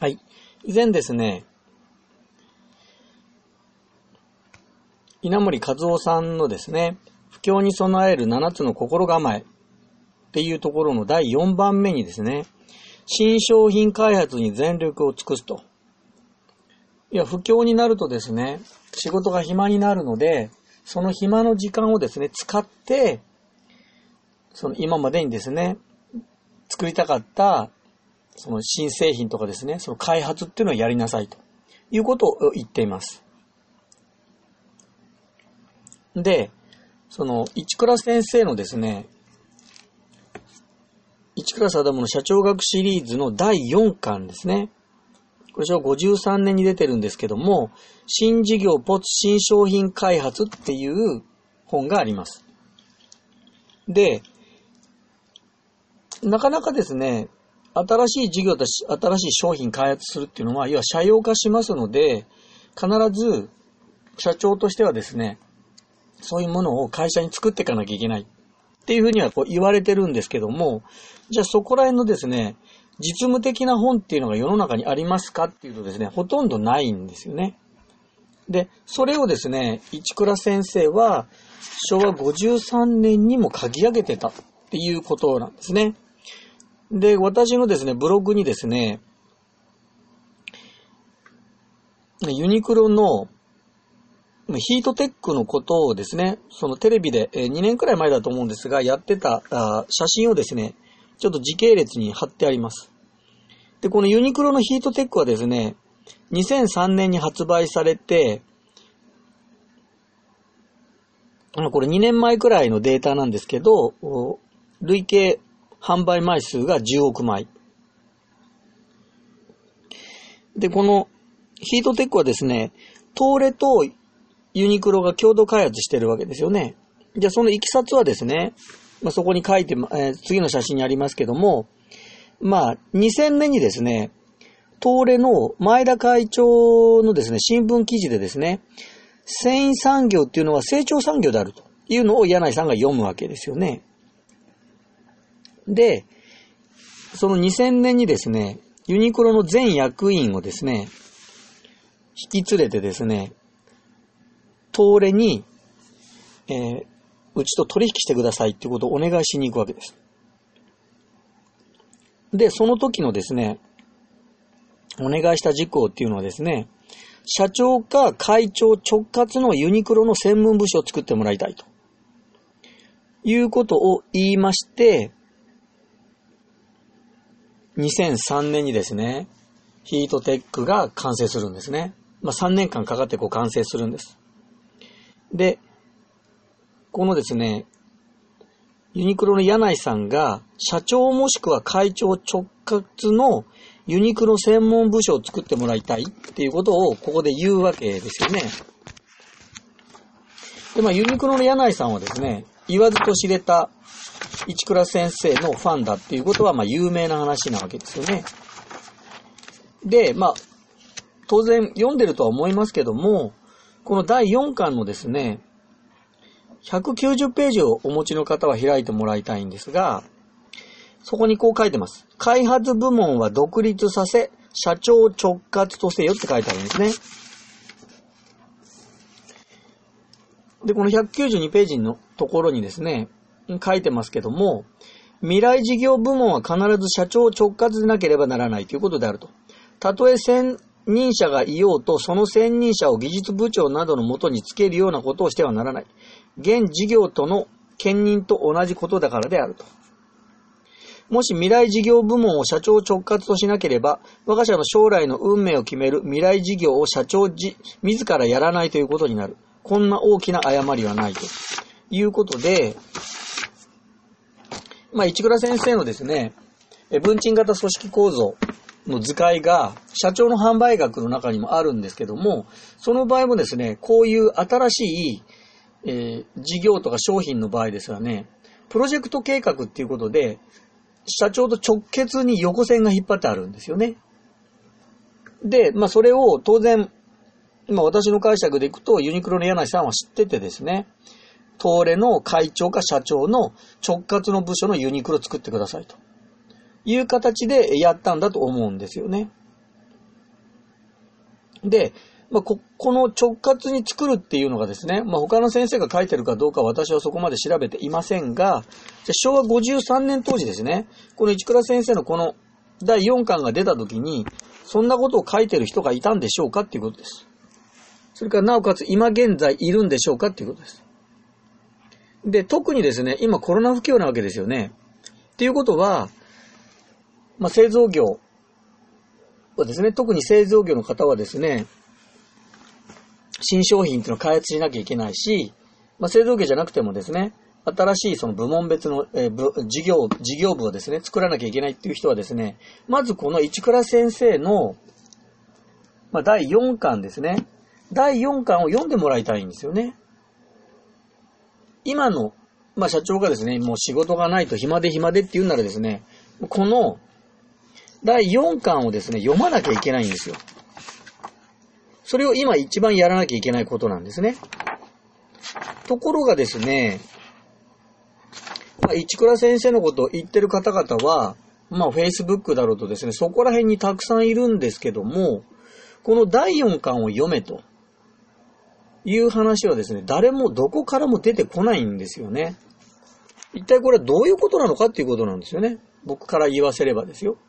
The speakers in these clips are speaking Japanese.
はい。以前ですね、稲森和夫さんのですね、不況に備える7つの心構えっていうところの第4番目にですね、新商品開発に全力を尽くすと。いや、不況になるとですね、仕事が暇になるので、その暇の時間をですね、使って、その今までにですね、作りたかったその新製品とかですね、その開発っていうのをやりなさいということを言っています。で、その市倉先生のですね、市倉定の社長学シリーズの第4巻ですね。これ昭和53年に出てるんですけども、新事業没新商品開発っていう本があります。で、なかなかですね、新しい事業と新しい商品開発するっていうのは、要は社用化しますので、必ず社長としてはですね、そういうものを会社に作っていかなきゃいけないっていうふうにはこう言われてるんですけども、じゃあそこら辺のですね、実務的な本っていうのが世の中にありますかっていうとですね、ほとんどないんですよね。で、それをですね、市倉先生は昭和53年にも書き上げてたっていうことなんですね。で、私のですね、ブログにですね、ユニクロのヒートテックのことをですね、そのテレビで2年くらい前だと思うんですが、やってた写真をですね、ちょっと時系列に貼ってあります。で、このユニクロのヒートテックはですね、2003年に発売されて、これ2年前くらいのデータなんですけど、累計販売枚数が10億枚。で、このヒートテックはですね、東レとユニクロが共同開発してるわけですよね。じゃあそのいきさつはですね、そこに書いて、次の写真にありますけども、2000年にですね、東レの前田会長のですね、新聞記事でですね、繊維産業っていうのは成長産業であるというのを柳井さんが読むわけですよね。で、その2000年にですね、ユニクロの全役員をですね、引き連れてですね、東レに、うちと取引してくださいっていうことをお願いしに行くわけです。で、その時のですね、お願いした事項っていうのはですね、社長か会長直轄のユニクロの専門部署を作ってもらいたいということを言いまして、2003年にですね、ヒートテックが完成するんですね。3年間かかって完成するんです。で、このですね、ユニクロの柳井さんが社長もしくは会長直轄のユニクロ専門部署を作ってもらいたいっていうことをここで言うわけですよね。で、ユニクロの柳井さんはですね、言わずと知れた市倉先生のファンだっていうことは有名な話なわけですよね。で、当然読んでるとは思いますけども、この第4巻のですね、190ページをお持ちの方は開いてもらいたいんですが、そこにこう書いてます。開発部門は独立させ、社長直轄とせよって書いてあるんですね。で、この192ページのところにですね、書いてますけども、未来事業部門は必ず社長直轄でなければならないということであると。たとえ専任者がいようと、その専任者を技術部長などのもとにつけるようなことをしてはならない。現事業との兼任と同じことだからであると。もし未来事業部門を社長直轄としなければ、我が社の将来の運命を決める未来事業を社長自らやらないということになる。こんな大きな誤りはないということで、市倉先生のですね、文鎮型組織構造の図解が社長の販売学の中にもあるんですけども、その場合もですね、こういう新しい、事業とか商品の場合ですがね、プロジェクト計画っていうことで、社長と直結に横線が引っ張ってあるんですよね。で、それを当然、私の解釈でいくと、ユニクロの柳井さんは知っててですね、東レの会長か社長の直轄の部署のユニクロを作ってくださいという形でやったんだと思うんですよね。 で、この直轄に作るっていうのがですね、他の先生が書いてるかどうか私はそこまで調べていませんが、昭和53年当時ですね、この市倉先生のこの第4巻が出た時に、そんなことを書いてる人がいたんでしょうかっていうことです。それからなおかつ今現在いるんでしょうかっていうことです。で、特にですね、今コロナ不況なわけですよね。っていうことは、製造業はですね、特に製造業の方はですね、新商品っていうのを開発しなきゃいけないし、製造業じゃなくてもですね、新しいその部門別の、事業部をですね、作らなきゃいけないっていう人はですね、まずこの市倉先生の、第4巻ですね。第4巻を読んでもらいたいんですよね。今の、社長がですね、もう仕事がないと暇でって言うならですね、この第4巻をですね、読まなきゃいけないんですよ。それを今一番やらなきゃいけないことなんですね。ところがですね、市倉先生のことを言ってる方々は、Facebook だろうとですね、そこら辺にたくさんいるんですけども、この第4巻を読めという話はですね、誰もどこからも出てこないんですよね。一体これはどういうことなのかっていうことなんですよね。僕から言わせればですよ。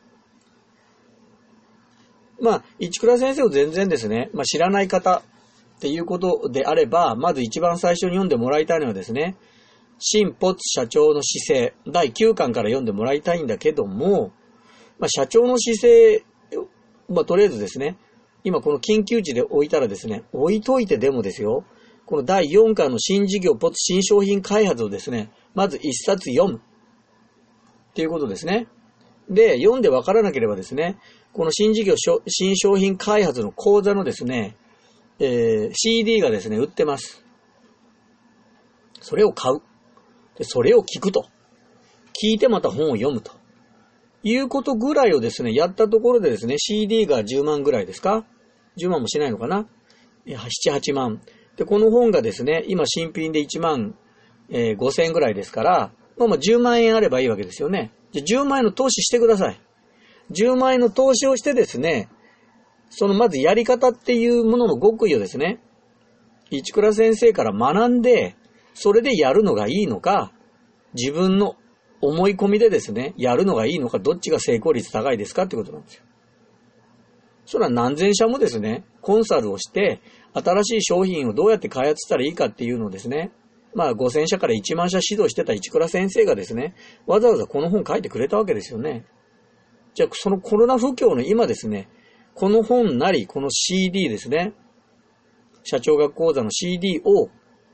市倉先生を全然ですね、知らない方っていうことであれば、まず一番最初に読んでもらいたいのはですね、新ポツ社長の姿勢、第9巻から読んでもらいたいんだけども、社長の姿勢を、とりあえずですね、今この緊急時で置いたらですね、置いといてでもですよ、この第4巻の新事業ポツ新商品開発をですね、まず一冊読むっていうことですね。で、読んでわからなければですね、この新事業新商品開発の講座のですね、CD がですね、売ってます。それを買う。で、それを聞くと。聞いてまた本を読むと。いうことぐらいをですね、やったところでですね、CD が10万ぐらいですか ?10 万もしないのかな ?7、8万。で、この本がですね、今新品で1万、5千円ぐらいですから、10万円あればいいわけですよね。じゃ10万円の投資してください。10万円の投資をしてですね、そのまずやり方っていうものの極意をですね、市倉先生から学んで、それでやるのがいいのか、自分の思い込みでですね、やるのがいいのか、どっちが成功率高いですかってことなんですよ。それは何千社もですね、コンサルをして、新しい商品をどうやって開発したらいいかっていうのをですね、5000社から1万社指導してた市倉先生がですね、わざわざこの本書いてくれたわけですよね。じゃあ、そのコロナ不況の今ですね、この本なり、この CD ですね、社長学講座の CD を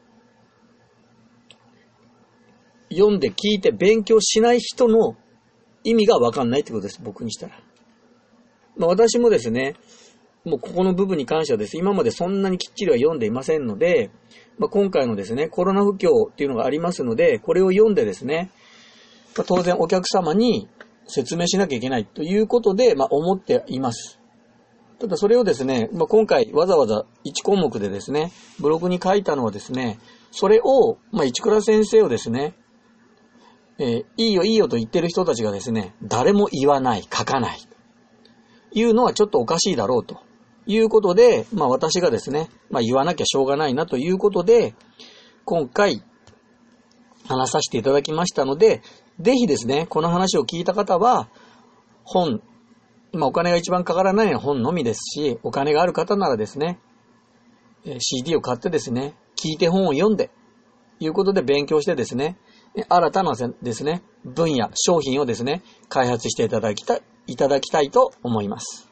読んで聞いて勉強しない人の意味がわかんないってことです、僕にしたら。私もですね、もうここの部分に関してはですね、今までそんなにきっちりは読んでいませんので、今回のですね、コロナ不況っていうのがありますので、これを読んでですね、当然お客様に説明しなきゃいけないということで、思っています。ただそれをですね、今回わざわざ1項目でですね、ブログに書いたのはですね、それを、市倉先生をですね、いいよいいよと言ってる人たちがですね、誰も言わない、書かない、いうのはちょっとおかしいだろうということで、私がですね、言わなきゃしょうがないなということで、今回話させていただきましたので、ぜひですね、この話を聞いた方は、本、お金が一番かからないのは本のみですし、お金がある方ならですね、CD を買ってですね、聞いて本を読んで、いうことで勉強してですね、新たなですね、分野、商品をですね、開発していただきたいと思います。